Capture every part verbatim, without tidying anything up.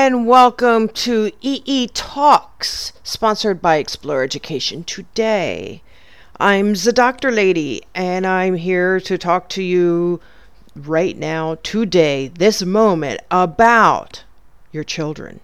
and welcome to E E Talks, sponsored by Explore Education Today. I'm the Doctor Lady, and I'm here to talk to you right now, today, this moment, about your children.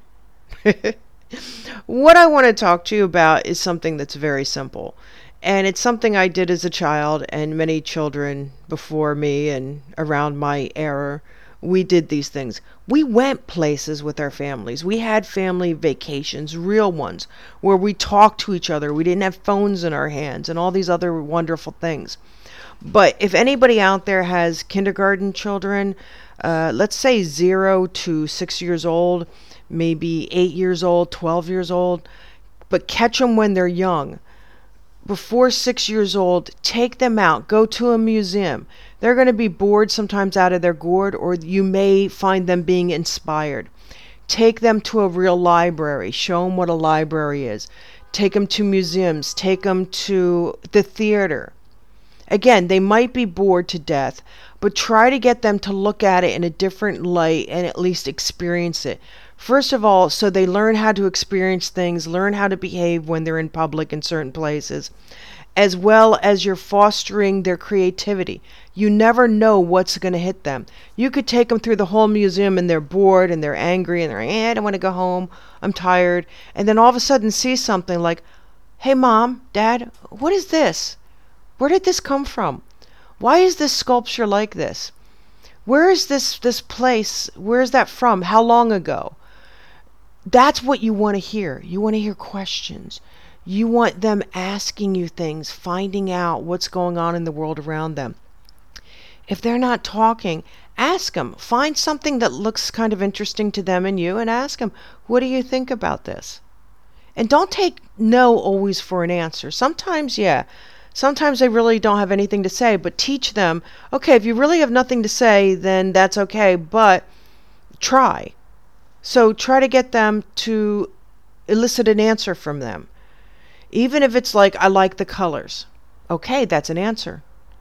What I want to talk to you about is something that's very simple. And it's something I did as a child, and many children before me and around my era, we did these things. We went places with our families. We had family vacations, real ones, where we talked to each other. We didn't have phones in our hands and all these other wonderful things. But if anybody out there has kindergarten children, uh, let's say zero to six years old, maybe eight years old, twelve years old, but catch them when they're young. Before six years old, take them out, go to a museum. They're going to be bored sometimes out of their gourd, or you may find them being inspired. Take them to a real library. Show them what a library is. Take them to museums. Take them to the theater. Again, they might be bored to death, but try to get them to look at it in a different light and at least experience it. First of all, so they learn how to experience things, learn how to behave when they're in public in certain places, as well as you're fostering their creativity. You never know what's going to hit them. You could take them through the whole museum and they're bored and they're angry and they're, eh, I don't want to go home, I'm tired. And then all of a sudden see something like, hey mom, dad, what is this? Where did this come from? Why is this sculpture like this? Where is this, this place? Where is that from? How long ago? That's what you want to hear. You want to hear questions. You want them asking you things, finding out what's going on in the world around them. If they're not talking, ask them. Find something that looks kind of interesting to them and you and ask them, what do you think about this? And don't take no always for an answer. Sometimes, yeah. Sometimes they really don't have anything to say, but teach them, okay, if you really have nothing to say, then that's okay, but try. So try to get them to elicit an answer from them. Even if it's like, I like the colors. Okay, that's an answer.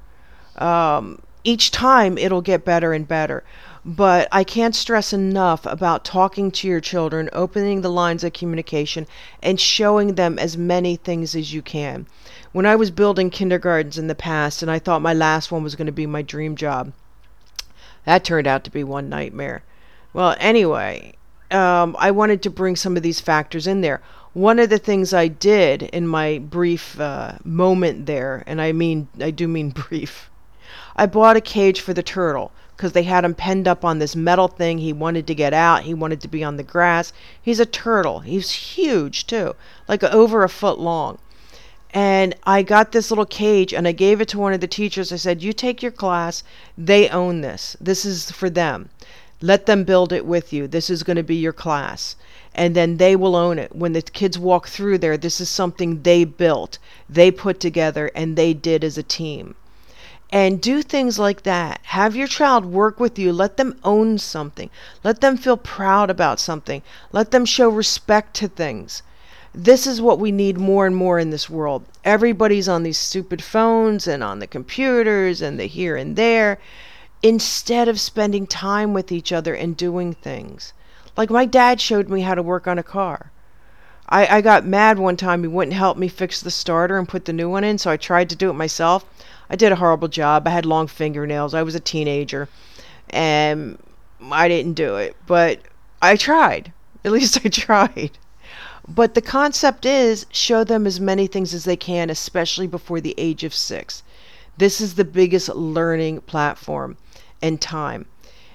Um, each time it'll get better and better. But I can't stress enough about talking to your children, opening the lines of communication, and showing them as many things as you can. When I was building kindergartens in the past, and I thought my last one was going to be my dream job, that turned out to be one nightmare. Well, anyway, um, I wanted to bring some of these factors in there. One of the things I did in my brief uh, moment there, and I mean, I do mean brief, I bought a cage for the turtle because they had him penned up on this metal thing. He wanted to get out. He wanted to be on the grass. He's a turtle. He's huge too, like over a foot long. And I got this little cage and I gave it to one of the teachers. I said, you take your class. They own this. This is for them. Let them build it with you. This is going to be your class. And then they will own it. When the kids walk through there, this is something they built, they put together, and they did as a team. And do things like that. Have your child work with you. Let them own something. Let them feel proud about something. Let them show respect to things. This is what we need more and more in this world. Everybody's on these stupid phones and on the computers and the here and there, instead of spending time with each other and doing things. Like my dad showed me how to work on a car. I, I got mad one time he wouldn't help me fix the starter and put the new one in, so I tried to do it myself. I did a horrible job. I had long fingernails. I was a teenager, and I didn't do it. But I tried. At least I tried. But the concept is, show them as many things as they can, especially before the age of six. This is the biggest learning platform and time.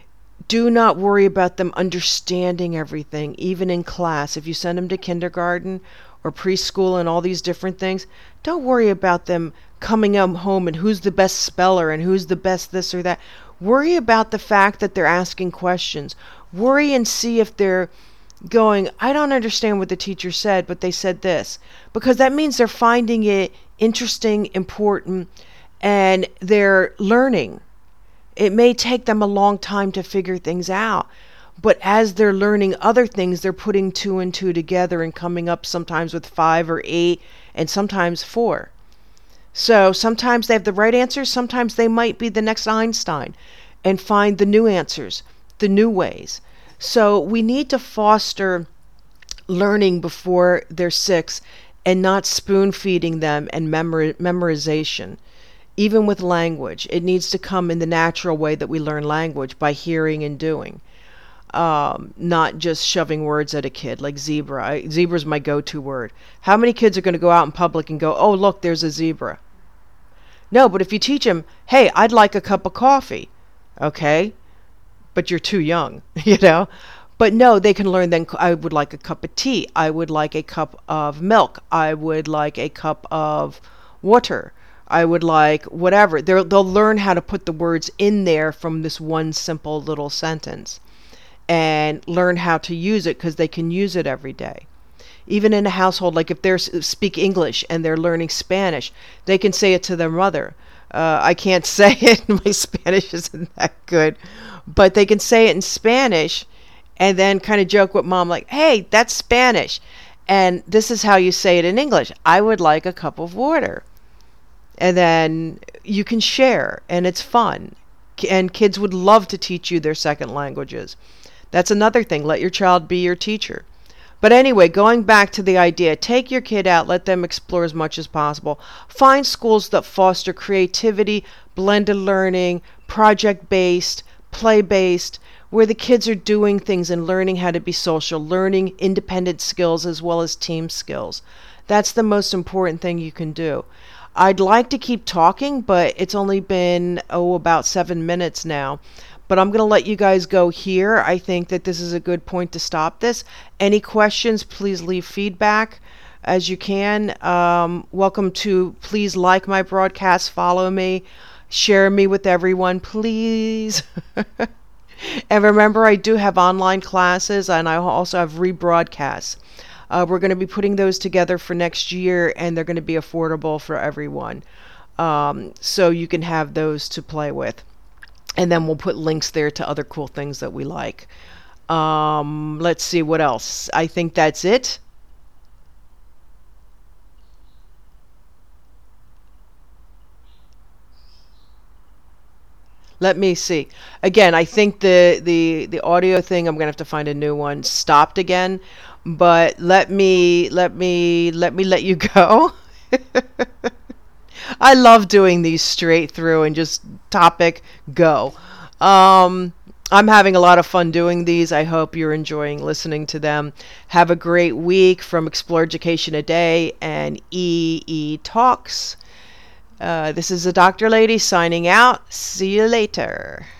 Do not worry about them understanding everything, even in class. If you send them to kindergarten or preschool and all these different things, don't worry about them coming home and who's the best speller and who's the best this or that. Worry about the fact that they're asking questions. Worry and see if they're going, I don't understand what the teacher said, but they said this. Because that means they're finding it interesting, important, and they're learning. It may take them a long time to figure things out, but as they're learning other things, they're putting two and two together and coming up sometimes with five or eight and sometimes four. So sometimes they have the right answers, sometimes they might be the next Einstein and find the new answers, the new ways. So we need to foster learning before they're six and not spoon feeding them and memor- memorization. Even with language, it needs to come in the natural way that we learn language, by hearing and doing. Um, not just shoving words at a kid like zebra. I, zebra's my go-to word. How many kids are going to go out in public and go, "Oh, look, there's a zebra"? No, but if you teach them, "Hey, I'd like a cup of coffee." Okay, but you're too young, you know? But no, they can learn then, "I would like a cup of tea. I would like a cup of milk. I would like a cup of water. I would like whatever." They'll, they'll learn how to put the words in there from this one simple little sentence, and learn how to use it because they can use it every day. Even in a household, like if they speak English and they're learning Spanish, they can say it to their mother. Uh, I can't say it. My Spanish isn't that good. But they can say it in Spanish and then kind of joke with mom like, "Hey, that's Spanish. And this is how you say it in English. I would like a cup of water." And then you can share, and it's fun. And kids would love to teach you their second languages. That's another thing. Let your child be your teacher. But anyway, going back to the idea, take your kid out, let them explore as much as possible. Find schools that foster creativity, blended learning, project-based, play-based, where the kids are doing things and learning how to be social, learning independent skills as well as team skills. That's the most important thing you can do. I'd like to keep talking, but it's only been, oh, about seven minutes now. But I'm going to let you guys go here. I think that this is a good point to stop this. Any questions, please leave feedback as you can. Um, welcome to, please like my broadcast, follow me, share me with everyone, please. And remember, I do have online classes, and I also have rebroadcasts. Uh, we're going to be putting those together for next year, and they're going to be affordable for everyone. Um, so you can have those to play with. And then we'll put links there to other cool things that we like. Um, let's see what else. I think that's it. Let me see. Again, I think the, the, the audio thing, I'm gonna have to find a new one, stopped again. But let me let me let me let you go. I love doing these straight through and just topic go. Um, I'm having a lot of fun doing these. I hope you're enjoying listening to them. Have a great week from Explore Education A Day and E E Talks. Uh, this is the Doctor Lady signing out. See you later.